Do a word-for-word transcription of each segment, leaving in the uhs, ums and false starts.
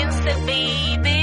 Jackson, baby.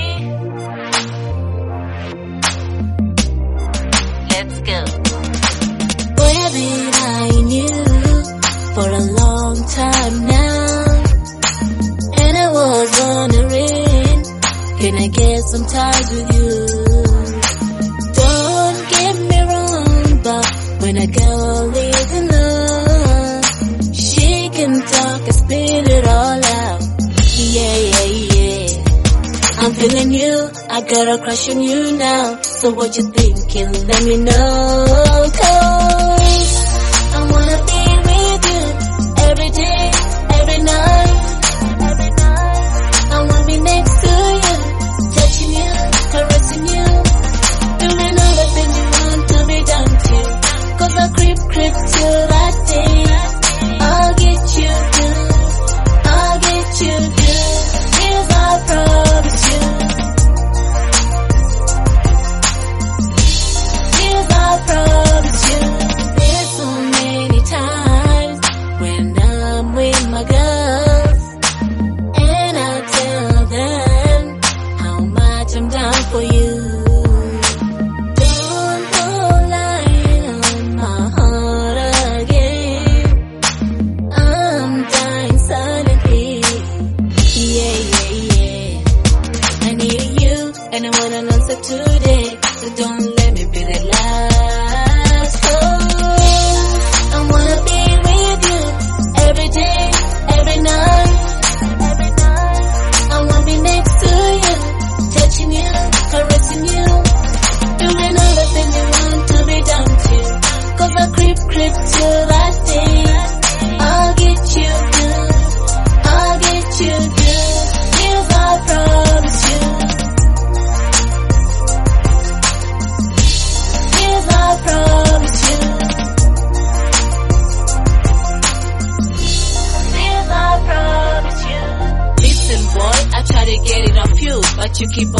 Let's go. Boy, I've been eyeing you for a long time now, and I was wondering, can I get some time with you? Don't get me wrong, but when a girl is in love, she can talk and spill it all out. Yeah, yeah, yeah. I'm feeling you, I got a crush on you now. So what you thinking? Let me know. 'Cause I wanna be with you every day, every night, every night. I wanna be next to you, touching you, caressing you, doing all the things you want to be done to. 'Cause I creep, creep till that day. I'll get you good, I'll get you good. Here's my promise you. Here's my promise you. There's so many times when I'm with my girls, and I tell them how much I'm down for you. Don't go lying on my heart again. I'm dying silently. Yeah, yeah, yeah. I need you, and I want an answer today. So don't let me be the last. Oh, I wanna be with you every day, every night, every night. I wanna be next to you, touching you, caressing you, doing all the things you want to be done to. 'Cause I creep, creep till that day. I'll get you good, I'll get you good. Here's my promise you. Here's my promise you. Here's my promise you. Listen, boy, I try to get it off you, but you keep